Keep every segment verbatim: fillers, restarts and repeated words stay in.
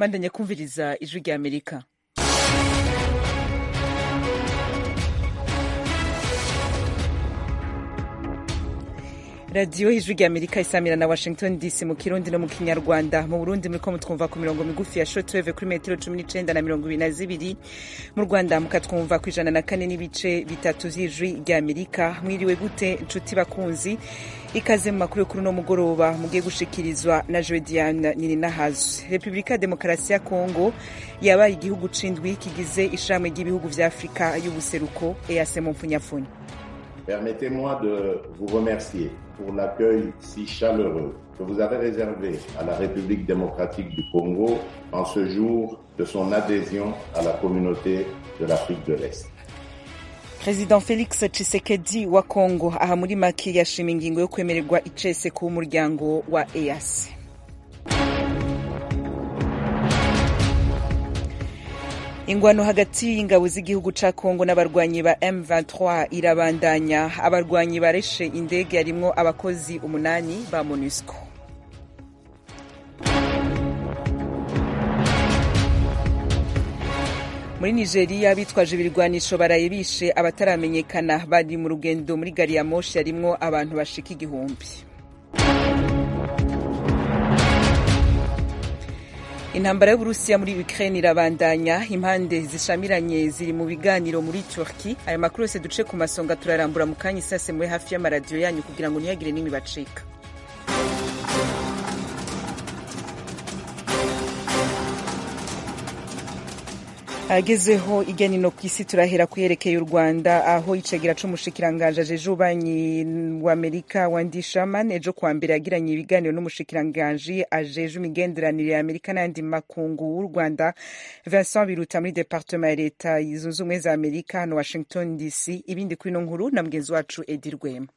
bandanye kumviriza ijwi rya Amerika. Radio Ijwi rya Amerika isamira na Washington D C mu Kirundi no mu Kinyarwanda. Mu Burundi muriko mutwumva ku mirongo migufi ya shortwave kuri metero cumi n'icenda na mirongo ibiri na zibiri. Mu Rwanda mukatwumva ku ijana na kane n'ibice bitatu vy'Ijwi rya Amerika. Mwiriwe gute nshuti bakunzi? Ikaze mu makuru kuri no mugoroba mugiye gushikirizwa na Jodiane Nininahazu. Republika Demokarasi ya Kongo yabaye igihugu cindwi kigize ishamwe ry'ibihugu vya Afrika y'ubuseruko E A C mu mfunyapfunya. Permettez-moi de vous remercier pour l'accueil si chaleureux que vous avez réservé à la République démocratique du Congo en ce jour de son adhésion à la communauté de l'Afrique de l'Est. President Felix Tshisekedi wa Kongo aha muri make yashima ingingo yo kwemererwa icese ku muryango wa E A C. Ingwano hagati y'ingabo z'igihugu ca Kongo n'abarwanyi ba M vingt-trois irabandanya. Abarwanyi bareshe indege yarimwo abakozi umunani ba MONUSCO. Muri Nigeria bitwaje ibirwanisho baraye bishe abataramenyekana bari mu rugendo muri gari ya moshi yarimwo abantu bashika igihumbi. Intambara y'Uburusiya muri Ukraine irabandanya, impande zishamiranye ziri mu biganiro muri Turkey. Aya makuru yose duce ku masonga turarambura mu kanya isase muri hafi y'amaradiyo yanyu kugira ngo ntihagire n'imwe bacika. Agezeho iganino kw'isi turahera kuyerekeye u Rwanda aho icegera c'umushikiranganje ajeje ububanyi wa Amerika Wendy Sherman ejo kwa mbere yagiranye ibiganiro n'umushikiranganje ajeje imigenderanire ya Amerika n'andi makungu w'u Rwanda Vincent Biruta muri departement ya leta zunze ubumwe za Amerika hano Washington D C. Ibindi kuri no nkuru na mugenzi wacu Edi Rwema.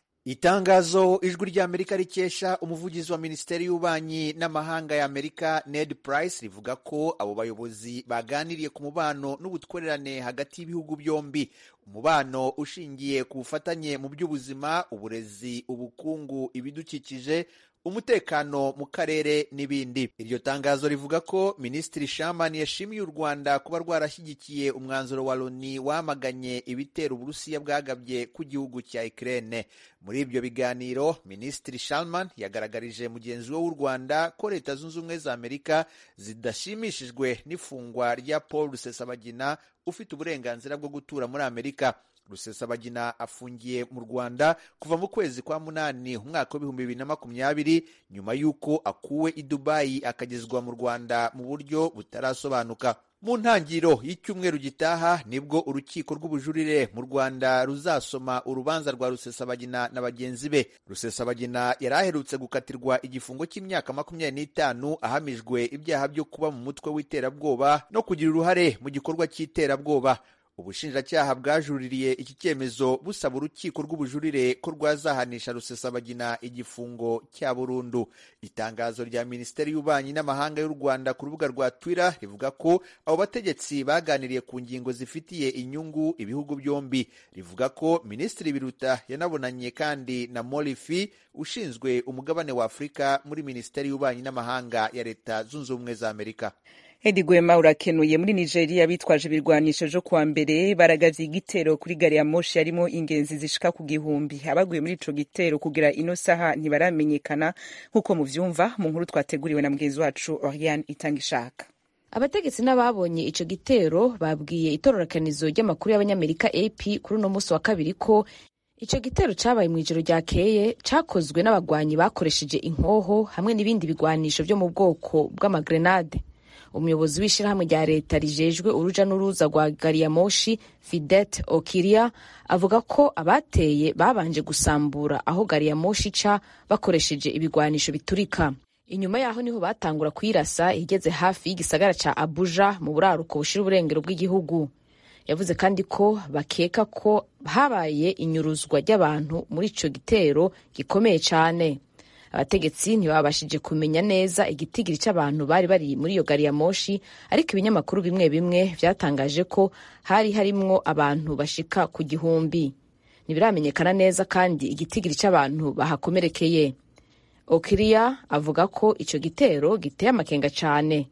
Itangazo ijwi rya Amerika rikesha umuvugizi wa Minisiteri y'Ububanyi n'Amahanga ya Amerika Ned Price rivuga ko abo bayobozi baganiriye ku mubano n'ubutwererane hagati y'ibihugu byombi, umubano ushingiye ku bufatanye mu by'ubuzima, uburezi, ubukungu, ibidukikije, umutekano mu karere n'ibindi. Iryo tangazo rivuga ko Minisitiri Sherman yashimiye u Rwanda kuba rwarashyigikiye umwanzuro wa Loni wamaganye ibitero Uburusiya bwagabye ku gihugu cya Ukraine. Muri ibyo biganiro Minisitiri Sherman yagaragarije mugenzi we w'u Rwanda ko Leta Zunze Ubumwe za Amerika zidashimishijwe n'ifungwa rya Paul Rusesabagina ufite uburenganzira bwo gutura muri Amerika. Rusesabagina afungiye mu Rwanda kuva mu kwezi kwa munani umwaka w'ibihumbi bibiri na makumyabiri nyuma y'uko akuwe i Dubai akagezwa mu Rwanda mu buryo butarasobanuka. Mu ntangiriro y'icyumweru gitaha nibwo urukiko rw'ubujurire mu Rwanda ruzasoma urubanza rwa Rusesabagina na bagenzi be. Rusesabagina yari aherutse gukatirwa igifungo cy'imyaka makumyabiri n'itanu ahamijwe ibyaha byo kuba mu mutwe w'iterabwoba no kugira uruhare mu gikorwa cy'iterabwoba. Ubushinjacyaha bwajuririye iki cyemezo busaba urukiko rw'ubujurire ko rwazahanisha Rusesabagina igifungo cya burundu. Itangazo rya Minisiteri y'Ububanyi n'Amahanga y'u Rwanda ku rubuga rwa Twitter rivuga ko abo bategetsi baganiriye ku ngingo zifitiye inyungu ibihugu byombi. Rivuga ko Minisitiri Biruta yanabonanye kandi na Molifi ushinzwe umugabane wa Afurika muri Minisiteri y'Ububanyi n'Amahanga ya Leta Zunze Ubumwe za Amerika. Edi Rwema urakenuye. Muri Nigeria bitwaje ibirwanisho jo kuwa mbere baragavye igitero kuri gari ya moshi yarimo ingenzi zishika ku gihumbi. Abaguye muri ico gitero kugira ino saha ntibaramenyekana nkuko muvyumva mu nkuru twateguriwe na mugenzi wacu Oriane Itangishaka. Abategetsi n'ababonye ico gitero babwiye itororokanizo ry'amakuru y'abanyamerika A P kuri no musi wa kabiri ko ico gitero cabaye mu ijoro ryakeye cakozwe n'abagwanyi bakoresheje inkoho hamwe n'ibindi bigwanisho vyo mu bwoko bw'amagrenade. Umuyobozi w'ishirahamwe rya leta rijejwe uruja n'uruza rwa gari ya moshi Fidet Okiria avuga ko abateye babanje gusambura aho gari ya moshi ca bakoresheje ibigwanisho biturika. Inyuma yaho niho batangura kwirasa igeze hafi y'igisagara ca Abuja mu buraruko bushira uburengero bw'igihugu. Yavuze kandi ko bakeka ko habaye inyuruzwa ry'abantu muri ico gitero gikomeye cane. Abategetsi ntibabashije kumenya neza igitigiri c'abantu bari bari muri iyo gari ya moshi, ariko ibinyamakuru bimwe bimwe vyatangaje ko hari harimwo abantu bashika ku gihumbi. Ntibiramenyekana neza kandi igitigiri c'abantu bahakomerekeye. Okiria avuga ko ico gitero giteye amakenga cane.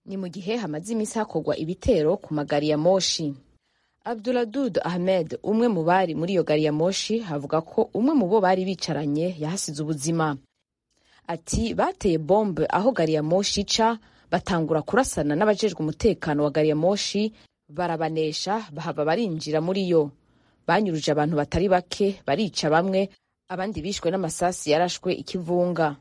ni mu gihe hamaze iminsi hakorwa ibitero ku magari ya moshi. Abduladud Ahmed, umwe mu bari muri iyo gari ya moshi, avuga ko umwe mu bo bari bicaranye yahasize ubuzima. Ati bateye bombe aho gari ya moshi ica, batangura kurasana n'abajejwe umutekano wa gari ya moshi, barabanesha bahava barinjira muri yo. Banyuruje abantu batari bake, barica bamwe, abandi bishwe n'amasasi yarashwe ikivunga.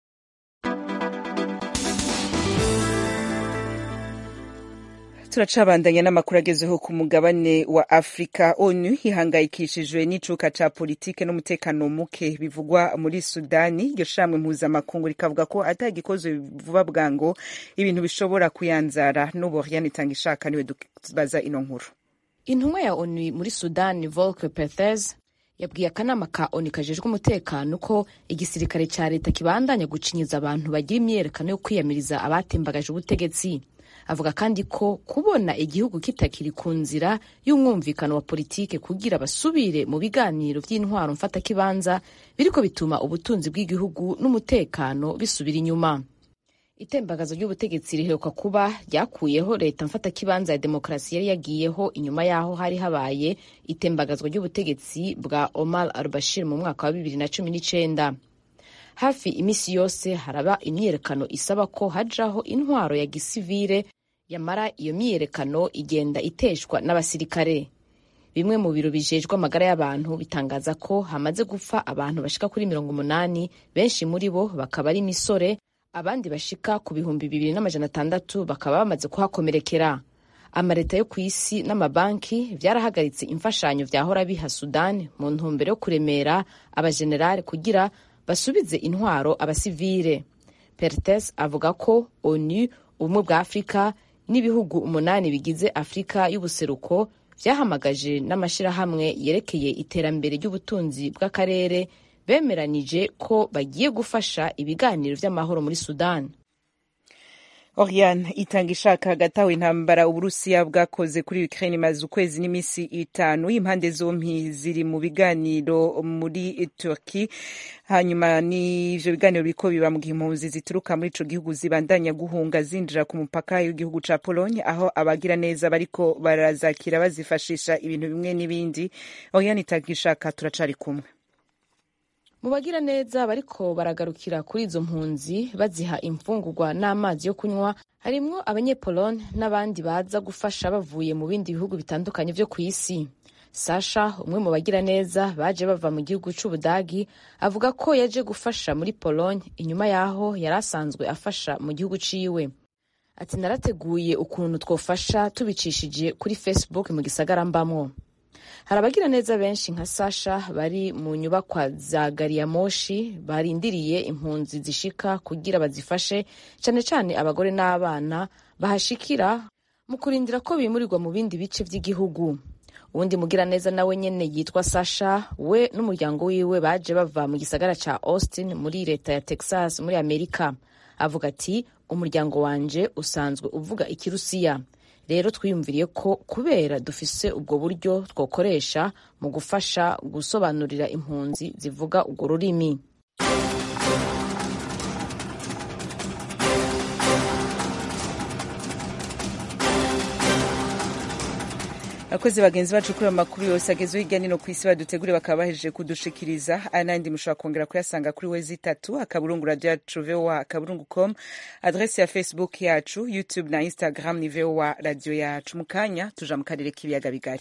Turacabandanya n'amakuru agezeho ku mugabane wa Afrika. ONU ihangayikishijwe n'icuka ca politike n'umutekano muke bivugwa muri Sudani. Iryo shamwe mpuzamakungu rikavuga ko atagikozwe vuba bwango ibintu bishobora kuyanzara. N'ubu Oriane Itangishaka niwe dubaza ino nkuru. Intumwa ya ONU muri Sudani, Volker Perthes, yabwiye akanama ka ONU kajejwe umutekano ko igisirikare ca leta kibandanya gucinyiza abantu bagira imyerekano yo kwiyamiriza abatembagaje ubutegetsi. Avuga kandi ko kubona igihugu kitakiri ku nzira y'umwumvikano wa politike kugira basubire mu biganiro vy'intwaro mfatakibanza biriko bituma ubutunzi bw'igihugu n'umutekano bisubira inyuma. Itembagazo ry'ubutegetsi riheruka kuba ryakuyeho leta mfatakibanza ya demokarasi yari yagiyeho inyuma yaho hari habaye itembagazwa ry'ubutegetsi bwa Omar al-Bashir mu mwaka wa bibiri na cumi n'icenda. Hafi imisi yose haraba imyerekano isaba ko hajaho intwaro ya gisivile, yamara iyo myerekano igenda iteshwa n'abasirikare. Bimwe mu biro bijejwe amagara y'abantu bitangaza ko hamaze gupfa abantu bashika kuri mirongo umunani, benshi muri bo bakaba ari imisore, abandi bashika ku bihumbi bibiri n'amajana atandatu bakaba bamaze kuhakomerekera. Amareta yo ku isi n'amabanki vyarahagaritse imfashanyo vyahora biha Sudani mu ntumbero yo kuremera abajenerali kugira basubize intwaro abasivile. Perthes avuga ko ONU, ubumwe bwa Afrika n'ibihugu umunani bigize Afrika y'ubuseruko vyahamagaje n'amashirahamwe yerekeye iterambere ry'ubutunzi bw'akarere bemeranije ko bagiye gufasha ibiganiro vy'amahoro muri Sudan. Oriane Itangishaka, hagataho intambara Uburusiya bwakoze kuri Ukraine imaze ukwezi n'imisi itanu. Impande zompi ziri mu biganiro muri Turkey. Hanyuma n'ivyo biganiro biko biba mu gihe impunzi zituruka muri ico gihugu zibandanya guhunga zinjira ku mupaka w'igihugu ca Pologne, aho abagira neza bariko barazakira bazifashisha ibintu bimwe n'ibindi. Oriane Itangishaka, turacari kumwe. Mu bagira neza bariko baragarukira kuri izo mpunzi baziha imfungurwa n'amazi yo kunywa harimwo abanyepolone n'abandi baza gufasha bavuye mu bindi bihugu bitandukanye vyo ku isi. Sasha, umwe mu bagira neza baje bava mu gihugu c'Ubudagi, avuga ko yaje gufasha muri Pologne inyuma yaho yarasanzwe afasha mu gihugu ciwe. Ati narateguye ukuntu twofasha tubicishije kuri Facebook mu gisagara mbamwo. Hari abagira neza benshi nka Sasha bari mu nyubakwa za gari ya moshi barindiriye impunzi zishika kugira bazifashe, cane cane abagore n'abana bahashikira mu kurindira ko bimurirwa mu bindi bice vy'igihugu. Uwundi mugira neza nawe nyene yitwa Sasha, we n'umuryango wiwe baje bava mu gisagara ca Austin muri leta ya Texas muri Amerika. Avuga ati umuryango wanje usanzwe uvuga Ikirusiya. Rero twiyumviriye ko kubera dufise ubwo buryo twokoresha mu gufasha gusobanurira impunzi zivuga ubwo rurimi. Akoze bagenzi bacu kuri amakuru yose agezwe hirya no ku isi badutegure bakaba bahejeje kudushikiriza, anandi mushobora kongera kuyasanga kuri wezi itatu akaburungu radio yacu V O A akaburungu com, adresse ya Facebook yacu, YouTube na Instagram ni V O A radio yacu. Mukanya tuja mu karere k'ibiyaga bigari.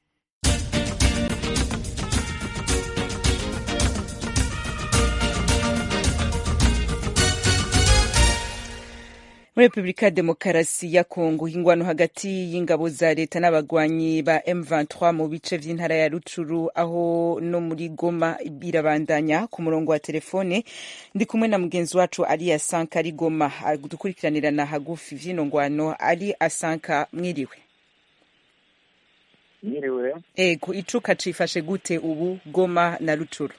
Muri Republika ya Demokarasi ya Kongo, ingwano hagati y'ingabo za leta n'abagwanyi ba M vingt-trois mu bice vy'intara ya Rutshuru aho no muri Goma birabandanya. Ku murongo wa telefone ndi kumwe na mugenzi wacu Ali Asanka ari Goma dukurikiranirana hagufi vy'ino ngwano. Ali Asanka, mwiriwe. Mwiriwe. Ego, icuka cifashe gute ubu Goma na Rutshuru?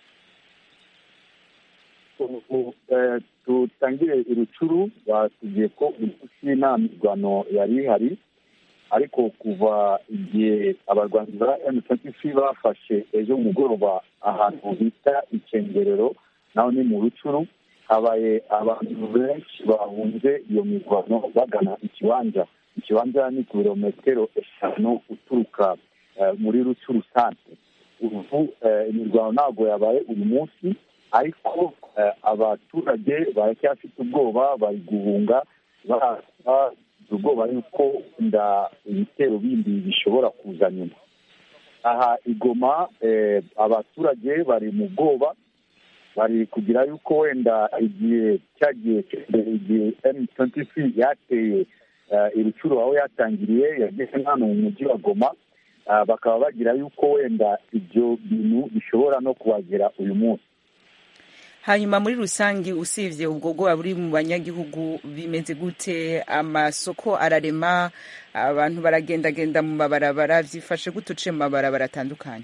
Tutangire Rutshuru batugiye ko umunsi nta mirwano yari ihari, ariko kuva igihe abarwanyi ba M vingt-trois bafashe ejo mugoroba ahantu bita Icengerero naho ni mu Rutshuru, habaye abantu benshi bahunze iyo mirwano bagana ikibanza. Ikibanza ni kilometero eshanu uturuka muri Rucuru centre. Ubu imirwano ntabwo yabaye uyu munsi, ariko abaturage baracyafite ubwoba, bari guhunga baha ubwoba yuko nda ibitero bindi bishobora kuza nyuma. Aha Igoma abaturage bari mu bwoba, bari kugira yuko wenda igihe cyagiye igihe M twenty-three yateye Irucuru aho yatangiriye yageze hano mu mujyi wa Goma, bakaba bagira yuko wenda ibyo bintu bishobora no kuhagera uyu munsi. Hanyuma muri rusangi usivye ubwo bwoba buri mu banyagihugu bimeze gute? Amasoko ararema, abantu baragendagenda mu mabarabara, vyifashe gutuce mu mabarabara atandukanye?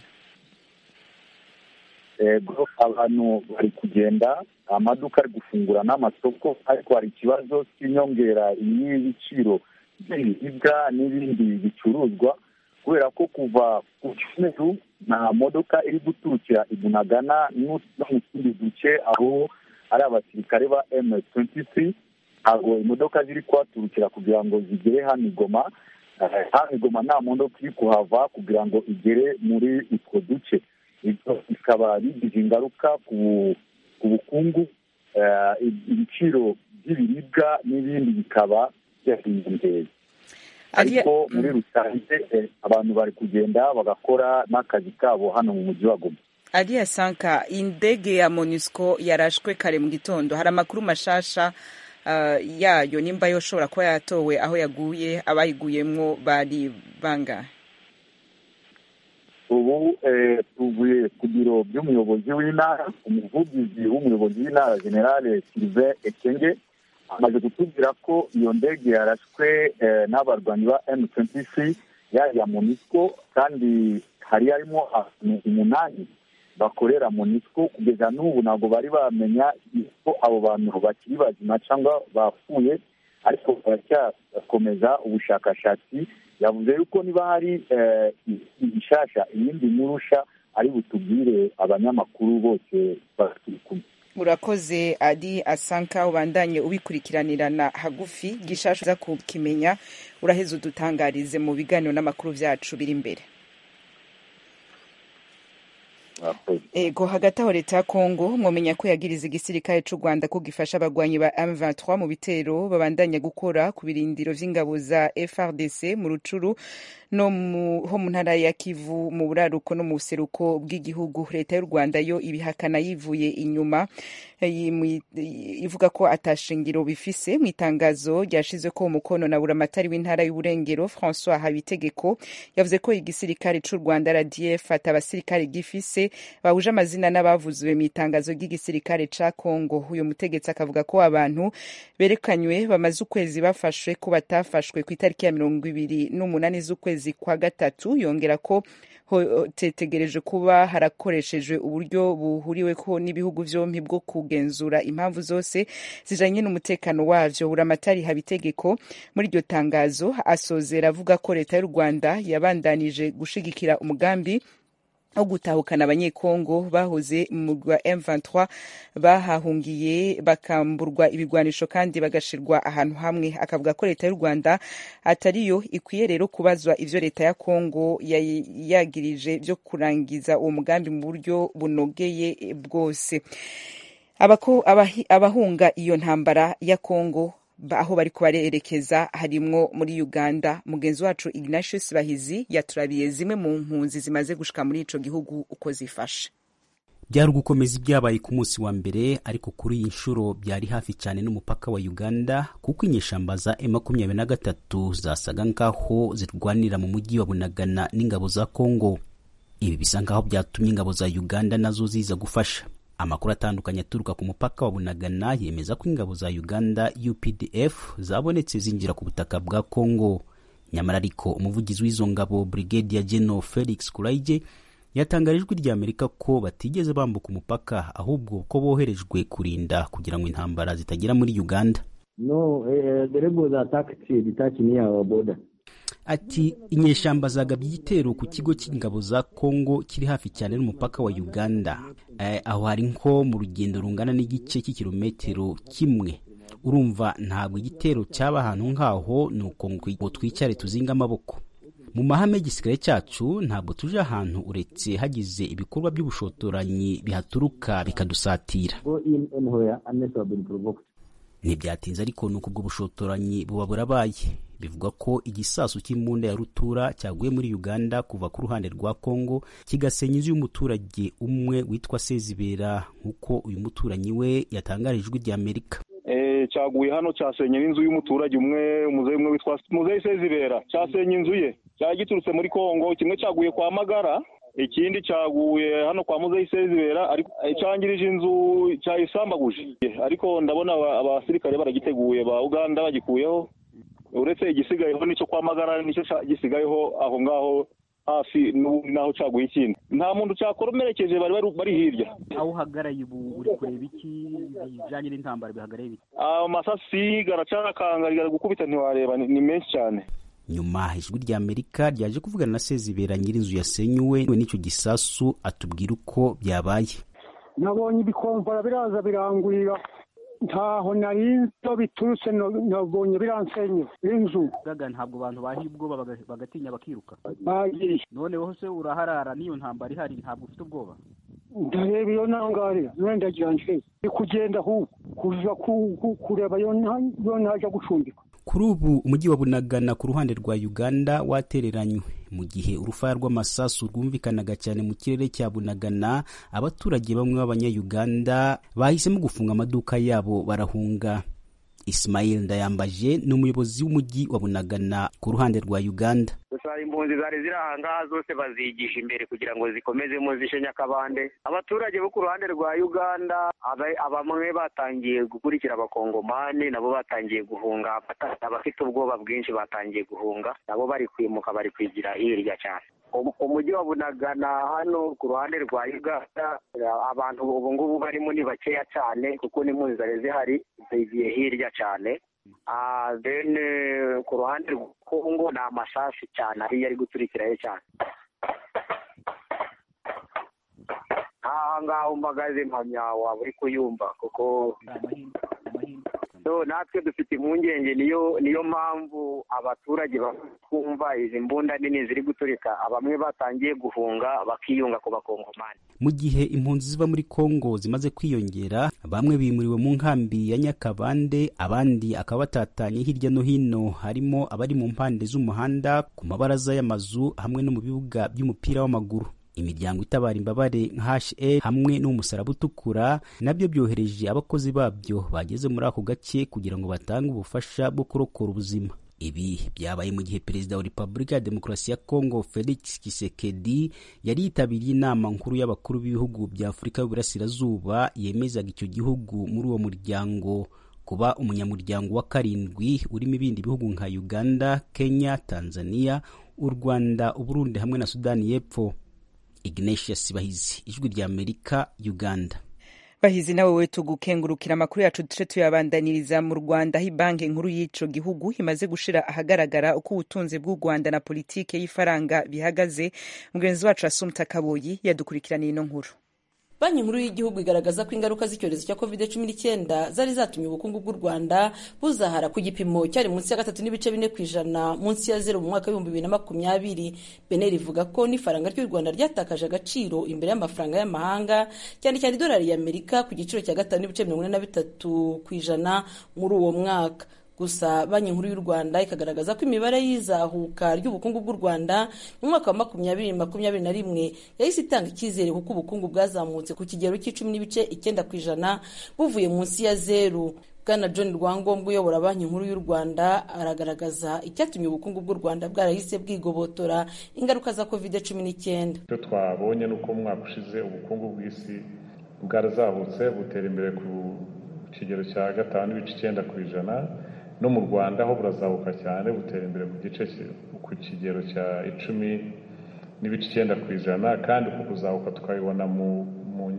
Ego, abantu bari kugenda, amaduka ari gufungura n'amasoko, ariko hari ikibazo cy'inyongera y'ibiciro by'ibiribwa n'ibindi bicuruzwa, kubera ko kuva ku Cyumweru nta modoka iri guturukira i Bunagana no mu tundi duce aho ari abasirikare ba M twenty-three, ntabwo imodoka ziri kuhaturukira kugira ngo zigere hano Goma. Hano Goma nta modoka iri kuhava kugira ngo igere muri utwo duce. Ibyo bikaba bigize ingaruka ku bukungu, ibiciro by'ibiribwa n'ibindi bikaba byahindutse. Ariko muri rusange abantu bari kugenda bagakora n'akazi kabo hano mu mujyi wa Goma. Aliya Sanka, indege ya MONUSCO yarashwe kare mu gitondo, hari amakuru mashasha uh, yayo nimba yoshobora kuba yatowe aho yaguye, abayiguyemwo bari bangahe? Ubu tuvuye ku biro by'umuyobozi w'intara, umuvugizi w'umuyobozi w'intara General Sylvain Ekenge amaze kutubwira ko iyo ndege yarashwe n'abarwanyi ba M twenty-three ya MONUSCO, kandi hari harimo abantu umunani bakorera MONUSCO. Kugeza n'ubu ntabwo bari bamenya ko abo bantu bakiri bazima cyangwa bapfuye, ariko baracyakomeza ubushakashatsi. Yavuze yuko niba hari ibishasha ibindi murusha ari butubwire abanyamakuru bose bari kumwe. Urakoze Adi Asanka, ubandanye ubikurikiranirana hagufi, gishasha za kukimenya uraheze udutangarize mu biganiro n'amakuru vyacu biri imbere. Ego, hagati aho leta ya Kongo mwomenya ko yagiriza igisirikare c'u Rwanda ko gifasha abagwanyi ba M twenty-three mu bitero babandanya gukora ku birindiro vy'ingabo za F R D C mu Rucuru no mu ho mu ntara ya Kivu mu buraruko no mu buseruko bw'igihugu. Leta y'u Rwanda yo ibihakana yivuye inyuma, ivuga ko atashingiro bifise. Mu itangazo ryashizwe ko umukono na buramatari w'intara y'Uburengero François Habitegeko, yavuze ko igisirikare c'u Rwanda R D F atabasirikare gifise bahuje amazina n'abavuzwe mu itangazo ry'igisirikare ca Kongo. Uyu mutegetsi akavuga ko abantu berekanywe bamaze ukwezi bafashwe ko batafashwe ku itariki ya mirongo ibiri n'umunani z'ukwezi kwa gatatu. Yongera ko tetegereje kuba harakoreshejwe uburyo buhuriweko n'ibihugu vyompi bwo kugenzura impamvu zose zijanye n'umutekano wavyo. Buramatari Habitegeko muri iryo tangazo asozera avuga ko leta y'u Rwanda yabandanije gushigikira umugambi wo gutahukana abanyekongo bahoze mu mugwa M twenty-three bahahungiye bakamburwa ibigwanisho kandi bagashirwa ahantu hamwe. Akavuga ko leta y'u Rwanda atariyo ikwiye rero kubazwa ivyo leta ya Kongo yagirije byo kurangiza uwo mugambi mu buryo bunogeye bwose. Abako abahunga iyo ntambara ya Kongo aho bari kubarerekeza harimwo muri Uganda. Mugenzi wacu Ignatius Bahizi yaturabiye zimwe mu mpunzi zimaze gushika muri ico gihugu uko zifashe. Byari gukomeza ibyabaye ku munsi wa mbere, ariko kuri iyi nshuro byari hafi cyane n'umupaka wa Uganda, kuko inyeshamba za M makumyabiri na gatatu zasaga nkaho zirwanira mu mujyi wa Bunagana n'ingabo za Kongo. Ibi bisa nkaho byatumye ingabo za Uganda nazo ziza gufasha. Amakuru atandukanye aturuka ku mupaka wa Bunagana yemeza ko ingabo za Uganda U P D F zabonetse zinjira ku butaka bwa Kongo. Nyamara ariko umuvugizi w'izo ngabo Brigadier General Felix Kulaije yatangarijwe rya Amerika ko batigeze bambuka umupaka, ahubwo ko boherejwe kurinda kugira ngo intambara zitagira muri Uganda. No, uh, the rebels attacked detached near our border. Ati inyeshamba zagabye igitero ku kigo cy'ingabo za Kongo kiri hafi cyane n'umupaka wa Uganda. Eh, aho hari nko mu rugendo rungana n'igice cy'ikirometero kimwe. Urumva ntabwo igitero cyaba ahantu nk'aho nuko ngo twicare tuzinga amaboko. Mu mahame y'igisirikare cyacu ntabwo tuje ahantu uretse hagize ibikorwa by'ubushotoranyi bihaturuka bikadusatira. Ntibyatinze ariko nuko ubwo bushotoranyi buba burabaye. Bivuga ko igisasu cy'imbunda ya rutura cyaguye muri Uganda kuva ku ruhande rwa Kongo kigasenya inzu y'umuturage umwe witwa Sezibera, nk'uko uyu muturanyi we yatangarijwe rya Amerika. Eh, cyaguye hano cyasenye inzu y'umuturage umwe, umuzeyi umwe witwa Muzeyi Sezibera, cyasenye inzu ye. Cyagiturutse muri Kongo, kimwe cyaguye kwa Magara, ikindi cyaguye hano kwa Muzeyi Sezibera, ariko cyangirije inzu cyayisambaguje. Ariko ndabona abasirikare baragiteguye ba Uganda bagikuyeho. Uretse igisigayeho nicyo kwa Magara, nicyo gisigayeho aho ngaho hafi naho cyaguye ikindi. Nta muntu cyakoromerekeje, bari bari hirya. Aho hagaraye ubu uri kureba iki bijanye n'intambara bihagaraye biki? Ah, masasi garacakangariga gukubita ntiwareba, ni menshi cyane. Nyuma ijwi rya Amerika ryaje kuvugana na Sezibera nyir'inzu yasenyuwe n'icyo gisasu, atubwira uko byabaye. Nabonye ibikomvara biraza birangurira, ntaho narinzo biturutse, nabonye biransenye inzu. Gaga ntabwo abantu bahibwo bagatinya bakiruka. Bagiye. None wowe se uraharara niyo ntambara ihari, ntabwo ufite ubwoba? Ndareba iyo nangarira, wenda ganje kugenda hu kuja kureba yo naje gucumbika. Kuri ubu umujyi wa Bunagana ku ruhande rwa Uganda watereranywe. Mu gihe urufaya rw'amasasu rwumvikanaga cyane mu kirere cya Bunagana, abaturage bamwe b'abanya-Uganda bahisemo gufunga amaduka yabo barahunga. Ismail Ndayambaje ni umuyobozi w'umujyi wa Bunagana ku ruhande rwa Uganda. Gusa impunzi zari ziri ahangaha zose bazigisha imbere kugira ngo zikomezemo zishe Nyakabande. Abaturage bo ku ruhande rwa Uganda abamwe batangiye gukurikira abakongomani, nabo batangiye guhunga. Abafite ubwoba bwinshi batangiye guhunga, nabo bari kwimuka, bari kwigira hirya cyane. Umujyi wa Bunagana hano ku ruhande rwa Uganda, abantu ubu ngubu barimo ni bakeya cyane kuko n'impunzi zari zihari zigiye hirya cyane. Ah, then ku ruhande rwa Kongo ni amasasu cyane ari ari guturikirayo cyane. Aha ngaho umagaze mpamya waba uri kuyumva kuko so natwe dufite impungenge, niyo niyo mpamvu abaturage bakumva izi mbunda nini ziri guturika, bamwe batangiye guhunga bakiyunga ku bakongomani. Mu gihe impunzi ziva muri Kongo zimaze kwiyongera, bamwe bimuriwe mu nkambi ya Nyakabande, abandi akaba batatanye hirya no hino, harimo abari mu mpande z'umuhanda, ku mabaraza y'amazu hamwe no mu bibuga by'umupira w'amaguru. Imiryango itabara imbabare nka H A hamwe n'umusaraba utukura nabyo byohereje abakozi babyo bageze muri ako gace kugira ngo batange ubufasha bwo kurokora ubuzima. Ibi byabaye mu gihe Perezida wa Repubulika ya Demokarasi ya Kongo Felix Tshisekedi yari yitabiriye inama nkuru y'abakuru b'ibihugu bya Afurika y'Uburasirazuba yemezaga icyo gihugu muri uwo muryango kuba umunyamuryango wa karindwi urimo ibindi bihugu nka Uganda, Kenya, Tanzania, u Rwanda, u Burundi hamwe na Sudani y'Epfo. Ignatius Bahizi, ijwi rya Amerika, Uganda. Bahizi nawe we tugukengurukira amakuru yacu duce tuyabandaniriza mu Rwanda, aho banki nkuru y'ico gihugu imaze gushira ahagaragara uko ubutunzi bw'u Rwanda na politike y'ifaranga bihagaze. Mugenzi wacu Asumta Kaboyi yadukurikiraniye ino nkuru. Banki nkuru y'igihugu igaragaza ko ingaruka z'icyorezo cya covid cumi n'icyenda zari zatumye ubukungu bw'u Rwanda buzahara ku gipimo cyari munsi ya gatatu n'ibice bine kw'ijana munsi ya zero mu mwaka w'ibihumbi bibiri na makumyabiri. Bener ivuga ko n'ifaranga ry'u Rwanda ryatakaje agaciro imbere y'amafaranga y'amahanga, cyane cyane idolari y'Amerika ku giciro cya gatanu n'ibice mirongo ine na bitatu kw'ijana muri uwo mwaka. Gusa banki nkuru y'u Rwanda ikagaragaza ko imibare y'izahuka ry'ubukungu bw'u Rwanda mu mwaka wa makumyabiri makumyabiri na rimwe yahise itanga icyizere kuko ubukungu bwazamutse ku kigero cy'icumi n'ibice icyenda kw'ijana buvuye munsi ya zeru. Bwana John Rwangombwa uyobora banki nkuru y'u Rwanda aragaragaza icyatumye ubukungu bw'u Rwanda bwarahise bwigobotora ingaruka za covid cumi n'icyenda. Icyo twabonye nuko mu mwaka ushize ubukungu bw'isi bwarazahutse butera imbere ku kigero cya gatanu n'ibice icyenda kw'ijana. No mu Rwanda ho burazabuka cyane butera imbere ku gice ku kigero cya icumi n'ibice icyenda kw'ijana, kandi ku kuzabuka tukabibona mu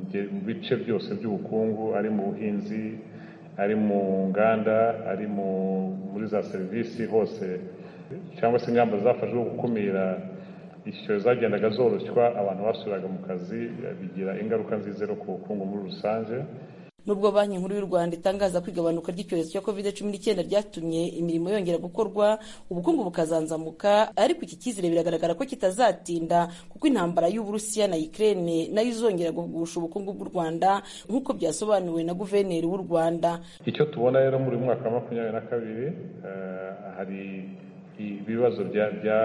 bice byose by'ubukungu, ari mu buhinzi, ari mu nganda, ari muri za serivisi, hose cyangwa se ingamba zafashwe gukumira icyorezo zagendaga zoroshywa, abantu basubiraga mu kazi, bigira ingaruka nziza ku bukungu muri rusange. Nubwo Banki Nkuru y'u Rwanda itangaza ko igabanuka ry'icyorezo cya covid cumi n'icyenda ryatumye imirimo yongera gukorwa, ubukungu bukazanzamuka, ariko iki cyizere biragaragara ko kitazatinda kuko intambara y'Uburusiya na Ukraine nayo izongera kugusha ubukungu bw'u Rwanda nk'uko byasobanuwe na guverineri w'u Rwanda. Icyo tubona rero muri mwaka wa makumyabiri na kabiri uh, hari ibibazo bya bya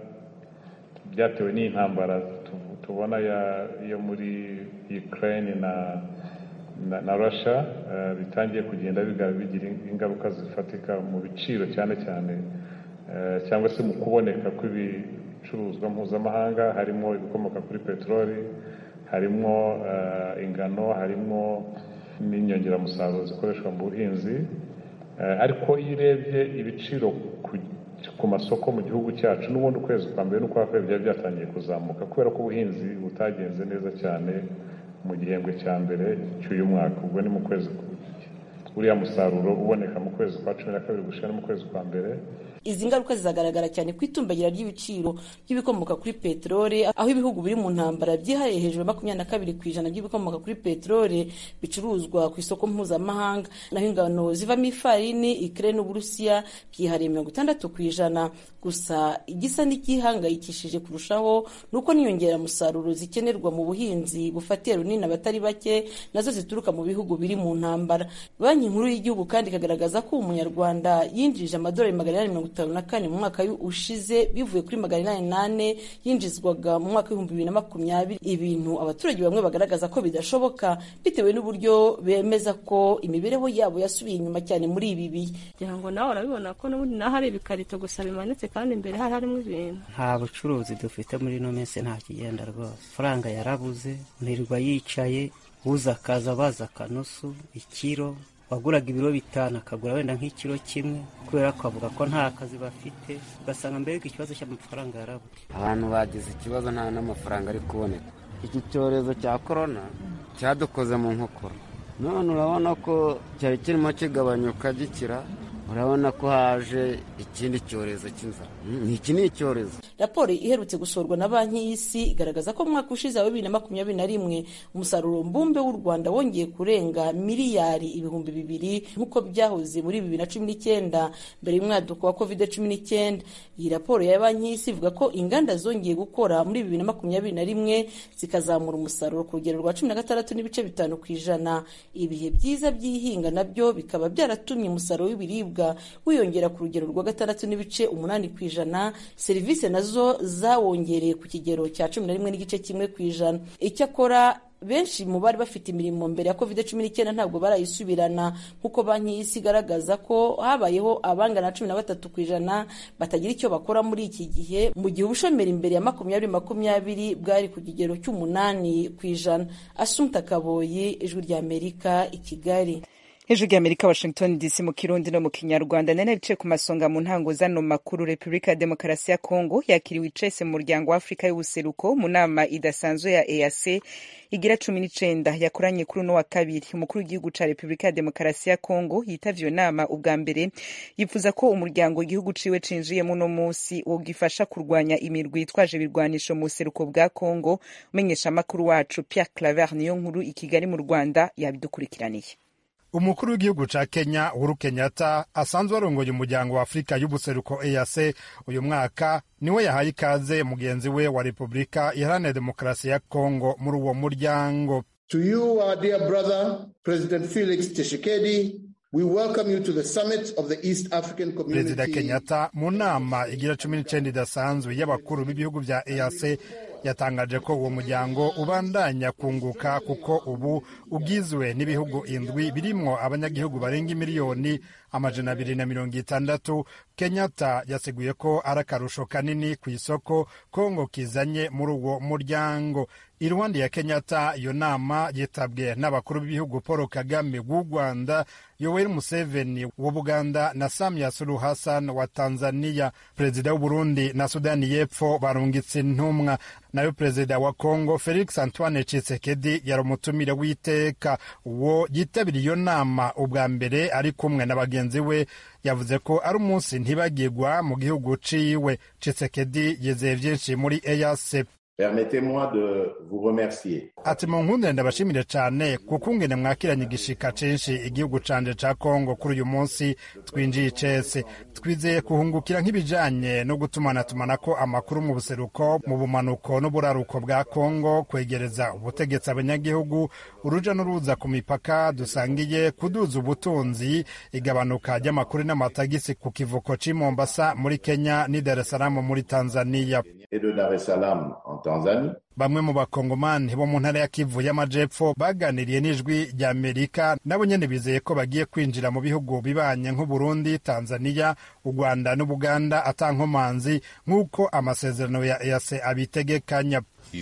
byatewe n'intambara tubona yo muri Ukraine na na, na Russia uh, bitangiye kugenda bigira ingaruka zifatika mu biciro cyane cyane uh, cyangwa se mu kuboneka kw'ibicuruzwa mpuzamahanga, harimo ibikomoka kuri peteroli, harimo uh, ingano, harimo n'inyongeramusaruro zikoreshwa mu buhinzi. Uh, ariko iyo urebye ibiciro ku, ku masoko mu gihugu cyacu n'ubundi ukwezi kwa mbere n'ukwa kabiri byari byatangiye kuzamuka kubera ko ubuhinzi butagenze neza cyane mu gihembwe cya mbere cy'uyu mwaka. Ubwo ni mu kwezi uriya musaruro uboneka mu kwezi kwa cumi na kabiri gushira no mu kwezi kwa mbere. Izi ngaruka zizagaragara cyane ku itumbagira ry'ibiciro by'ibikomoka kuri peteroli, aho ibihugu biri mu ntambara byihariye hejuru makumyabiri na kabiri ku ijana by'ibikomoka kuri peteroli bicuruzwa ku isoko mpuzamahanga, naho ingano zivamo ifarini Ukraine n'Uburusiya byihariye mirongo itandatu ku ijana. Gusa igisa n'igihangayikishije kurushaho nuko niyongera musaruro zikenerwa mu buhinzi bufatiye runini abatari bake nazo zituruka mu bihugu biri mu ntambara. Banki Nkuru y'Igihugu kandi ikagaragaza ko umunyarwanda yinjije amadolari magana inani mirongo itanu na kane mu mwaka ushize bivuye kuri magana inani nane yinjizwaga mu mwaka w'ibihumbi bibiri na makumyabiri, ibintu abaturage bamwe bagaragaza ko bidashoboka bitewe n'uburyo bemeza ko imibereho yabo yasubiye inyuma cyane muri ibi bihe. Kugira ngo nawe urabibona ko n'ubundi naho hari ibikarito gusa bimanitse kandi imbere hari harimo ibintu. Nta bucuruzi dufite muri ino minsi, nta kigenda rwose. Faranga yarabuze, nirwa yicaye, uza akaza baza akanusu, ikiro, waguraga ibiro bitanu akagura wenda nk'ikiro kimwe kubera ko avuga ko nta kazi bafite, ugasanga mbega ikibazo cy'amafaranga yarabuze. Abantu bagize ikibazo nta n'amafaranga ari kuboneka. Iki cyorezo cya korona cyadukoze mu nkokora, none urabona ko cyari kirimo kigabanyuka gikira, urabona ko haje ikindi cyorezo cy'inzara. Iki ni icyorezo. Raporo iherutse gusorwa na Banki y'Isi igaragaza ko mu mwaka ushize wa bibiri na makumyabiri na rimwe umusaruro mbumbe w'u Rwanda wongeye kurenga miliyari ibihumbi bibiri nk'uko byahoze muri bibiri na cumi n'icyenda mbere y'umwaduko wa covid cumi n'icyenda. Iyi raporo ya Banki y'Isi ivuga ko inganda zongeye gukora muri bibiri na makumyabiri na rimwe zikazamura umusaruro ku rugero rwa cumi na gatandatu n'ibice bitanu ku ijana. Ibihe byiza by'ihinga nabyo bikaba byaratumye umusaruro w'ibiribwa wiyongera ku rugero rwa gatandatu n'ibice umunani ku ijana. Serivisi nazo zawongereye ku kigero cya cumi na rimwe n'igice kimwe ku ijana. Icyakora benshi mu bari bafite imirimo mbere ya covid cumi n'icyenda ntabwo barayisubirana nk'uko Banki y'Isi igaragaza ko habayeho abangana cumi na batatu ku ijana batagira icyo bakora muri iki gihe, mu gihe ubushomeri imbere ya makumyabiri makumyabiri bwari ku kigero cy'umunani ku ijana. Assumpta Kaboyi, Ijwi ry'Amerika, i Kigali. Hejuru y'Amerika, Washington D C, mu Kirundi no mu Kinyarwanda. Nene bice ku masonga mu ntango zano makuru. Republika ya Demokarasi ya Kongo yakiriwe icese mu muryango wa Afrika y'ubuseruko mu nama idasanzwe ya E A C igira cumi n'icenda yakoranye kuri uno wa kabiri. Umukuru w'igihugu ca Republika ya Demokarasi ya Kongo yitavye iyo nama ubwa mbere, yifuza ko umuryango igihugu ciwe cinjiyemo uno musi wogifasha kurwanya imirwi yitwaje ibirwanisho mu buseruko bwa Kongo. Umenyesha amakuru wacu Pierre Claver niyo nkuru i Kigali mu Rwanda yabidukurikiraniye. Umukuru w'igihugu ca Kenya Uhuru Kenyatta asanzwe arongoye umuryango wa Afrika y'ubuseruko E A C uyu mwaka niwe yahaye ikaze mugenzi we wa Republika Iharanira Demokarasi ya Kongo muri uwo muryango. To you, our dear brother, President Felix Tshisekedi, we welcome you to the summit of the East African Community. Perezida Kenyatta mu nama igira cumi n'icenda idasanzwe y'abakuru b'ibihugu vya E A C yatangaje ko uwo muryango ubandanya kunguka kuko ubu ugizwe n'ibihugu indwi birimwo abanyagihugu barenga imiliyoni amajana abiri na mirongo itandatu. Kenyatta yaseguye ko ari akarusho kanini ku isoko Kongo kizanye muri uwo muryango. iruhande ya Kenyatta iyo nama yitabwe n'abakuru b'ibihugu Paul Kagame w'u Rwanda, Yoweri Museveni wa Buganda na Samia Suluhu Hassan wa Tanzania. Perezida w'u Burundi na Sudani y'Epfo barungitse intumwa, nayo perezida wa Kongo Felix Antoine Tshisekedi yari umutumire w'iteka. Uwo yitabiriye iyo nama ubwa mbere ari kumwe na bagenzi we yavuze ko ari umunsi ntibagirwa mu gihugu ciwe. Tshisekedi yizeye vyinshi muri E A C. Permettez-moi de vous remercier. Ati munkundire ndabashimire cane kuko ungene mwakiranye igishika censhi igihugu canje ca Kongo kuri uyu munsi twinjiye icese. Twizeye kuhungukira nk'ibijanye no gutumanatumana amakuru mu buseruko, mu bumanuko n'uburaruko bwa Kongo, kwegereza ubutegetsi abanyagihugu, uruja n'uruza ku mipaka dusangiye, kuduza ubutunzi, igabanuka ry'amakuru n'amatagisi ku kivuko c'i Mombasa muri Kenya ni Dar es Salaam muri Tanzania. Et de Dar es Salaam en Tanzanie. Bamwe mu bakongomani bo mu ntara ya Kivu y'Amajepfo baganiriye n'ijwi rya Amerika, nabo nyene bizeye ko bagiye kwinjira mu bihugu bibanye nk'u Burundi, Tanzania, u Rwanda n'Ubuganda atankomanzi nk'uko amasezerano ya E A C abitegekanya.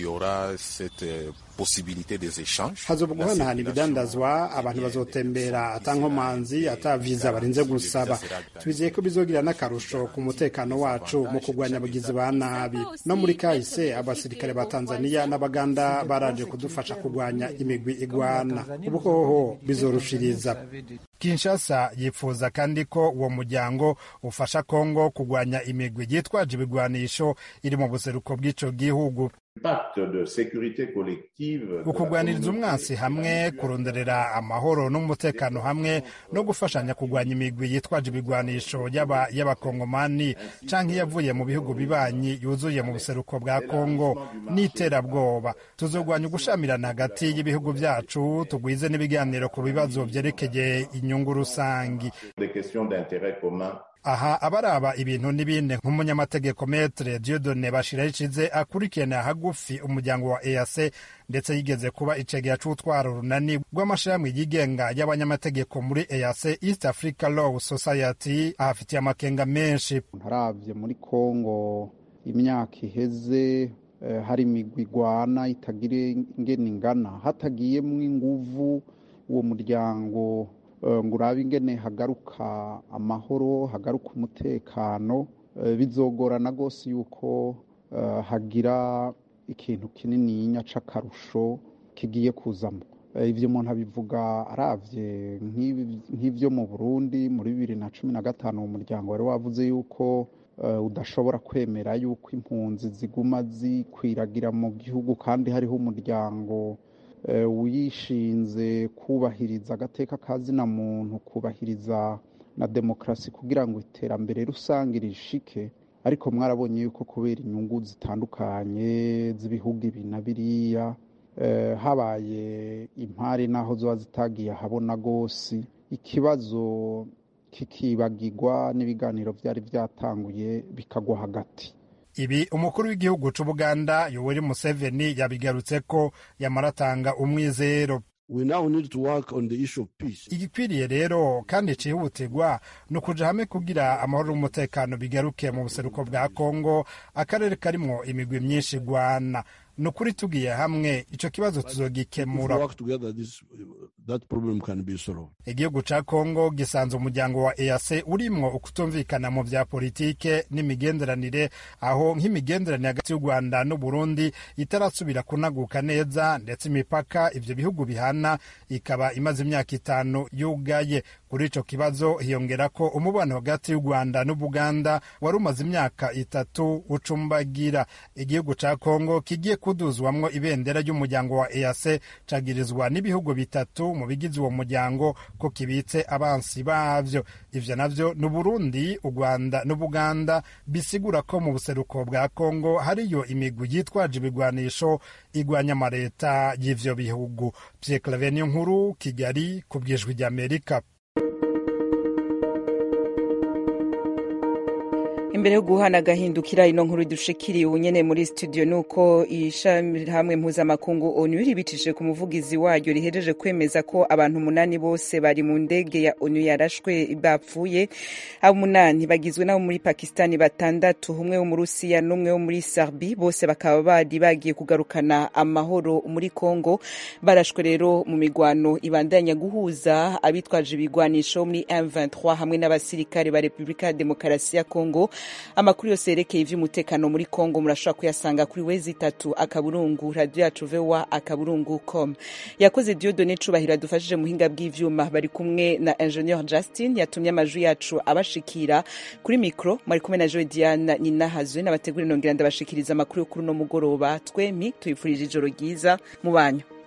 hazoba guhanahana ibidandazwa, abantu bazotembera atankomanzi, ata viza barinze gusaba. Twizeye ko bizogira n'akarusho ku mutekano wacu mu kurwanya abagizi ba nabi. No muri kahise abasirikare ba Tanzania n'Abaganda baraje kudufasha kurwanya imigwi igwana, ubu hoho bizorushiriza. Kinshasa yifuza kandi ko uwo muryango ufasha Kongo kurwanya imigwi yitwaje ibigwanisho iri mu buseruko bw'ico gihugu. Ukugwaniriza umwansi hamwe, kuronderera amahoro n'umutekano hamwe, no gufashanya kurwanya imigwi yitwaje ibigwanisho yaba y'abakongomani canke yavuye mu bihugu bibanyi yuzuye mu buseruko bwa Kongo n'iterabwoba. Tuzogwanya ugushamirana hagati y'ibihugu vyacu, tugwize n'ibiganiro ku bibazo vyerekeye inyungu rusangi. Aha abaraba ibintu n'ibindi nk'umunyamategeko Maître Dieudonné Bashirayicize akurikirana hagufi umuryango wa E A C, ndetse yigeze kuba icegera c'utwara urunani rw'amashirahamwe yigenga y'abanyamategeko muri E A C, East Africa Law Society, ahafitiye amakenga menshi. Haravye muri Kongo imyaka iheze eh, hari imigwi igwana itagire ingene ingana, hatagiyemwo inguvu uwo muryango ngo urabe ingene hagaruka amahoro, hagaruka umutekano. Bizogorana rwose yuko hagira ikintu kinininya c'akarusho kigiye kuzamo. Ivyo umuntu abivuga aravye nk'ivyo mu Burundi muri bibiri na cumi na gatanu umuryango wari wavuze yuko udashobora kwemera yuko impunzi ziguma zikwiragira mu gihugu kandi hariho umuryango wishinze kubahiriza agateka kazina muntu, kubahiriza na demokrasi kugira ngo iterambere rusange rishike. Ariko mwarabonye yuko kubera inyungu zitandukanye z'ibihugu ibi na biriya, eh, habaye impari naho zoba zitagiye habona gose, ikibazo kikibagirwa n'ibiganiro vyari vyatanguye bikagwa hagati. Ibi umukuru w'igihugu c'Ubuganda Yoweri Museveni yabigarutse ko yamaratanga umwizero. We now need to work on the issue of peace. Igikwiriye rero kandi cihutirwa no kuja hamwe kugira amahoro n'umutekano bigaruke mu buseruko bwa Kongo, akarere karimwo imigwi myinshi gwana. Nukuri tugiye hamwe ico kibazo tuzogikemura. Igihugu ca Kongo gisanze umuryango wa E A C urimwo ukutumvikana mu vya politike n'imigenderanire, aho nk'imigenderanire hagati y'u Rwanda n'u Burundi itarasubira kunaguka neza, ndetse imipaka ivyo bihugu bihana ikaba imaze imyaka itanu yugaye. Kuri ico kibazo hiyongera ko umubano hagati y'u Rwanda n'Ubuganda wari umaze imyaka itatu ucumbagira. Igihugu ca Kongo kigiye kuduzwamwo ibendera ry'umuryango wa E A C cagirizwa n'ibihugu bitatu mu bigize uwo muryango ko kibitse abansi bavyo. Ivyo navyo n'u Burundi, u Rwanda n'Ubuganda, bisigura ko mu buseruko bwa Kongo hariyo imigwi yitwaje ibigwanisho igwanya amareta y'ivyo bihugu. Pierre Claver Nkuru, Kigali, ku bw'ijwi ry'Amerika. imbere yo guhana agahindukira ino nkuru dushikiriye ubunyene muri studio nuko ishami hamwe mpuzamakungu onu ribicishije ku muvugizi waryo rihejeje kwemeza ko abantu umunani bose bari mu ndege ya onu yarashwe bapfuye. Abo umunani bagizwe n'abo muri Pakistani batandatu, umwe wo mu Rusiya n'umwe wo muri Serbia, bose bakaba bari bagiye kugarukana amahoro muri Kongo. Barashwe rero mu migwano ibandanya guhuza abitwaje ibigwanisho muri M vingt-trois hamwe n'abasirikare ba Republika ya Demokarasi ya Kongo. Amakuru yose yerekeye ivy'umutekano muri Kongo murashobora kuyasanga kuri wezi itatu akaburungu radio yacu voa akaburungu com. Yakoze Dieudonné Cubahiro adufashije muhinga bw'ivyuma, bari kumwe na Engineer Justin yatumye amajwi yacu abashikira. Kuri micro mwari kumwe na Joe Diana Ninahazwe n'abategura nongira ndabashikiriza amakuru yo kuri no mugoroba. Twemi tuyifurije ijoro ryiza mu banyu.